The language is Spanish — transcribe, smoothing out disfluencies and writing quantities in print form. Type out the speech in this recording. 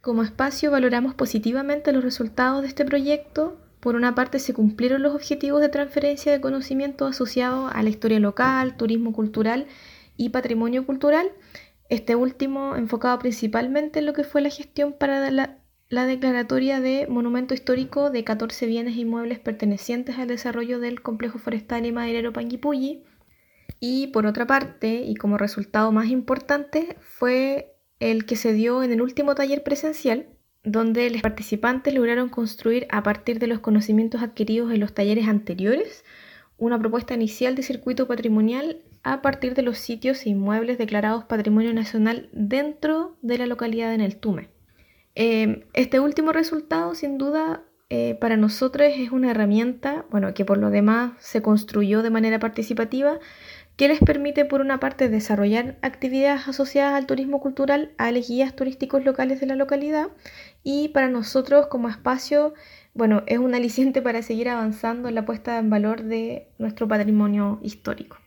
Como espacio valoramos positivamente los resultados de este proyecto. Por una parte se cumplieron los objetivos de transferencia de conocimiento asociados a la historia local, turismo cultural y patrimonio cultural, este último enfocado principalmente en lo que fue la gestión para la declaratoria de monumento histórico de 14 bienes inmuebles pertenecientes al desarrollo del complejo forestal y maderero Panguipulli. Y por otra parte, y como resultado más importante, fue el que se dio en el último taller presencial, donde los participantes lograron construir a partir de los conocimientos adquiridos en los talleres anteriores una propuesta inicial de circuito patrimonial a partir de los sitios e inmuebles declarados Patrimonio Nacional dentro de la localidad de Neltume. Este último resultado, sin duda, para nosotros es una herramienta, que por lo demás se construyó de manera participativa, que les permite, por una parte, desarrollar actividades asociadas al turismo cultural a los guías turísticos locales de la localidad, y para nosotros como espacio, es un aliciente para seguir avanzando en la puesta en valor de nuestro patrimonio histórico.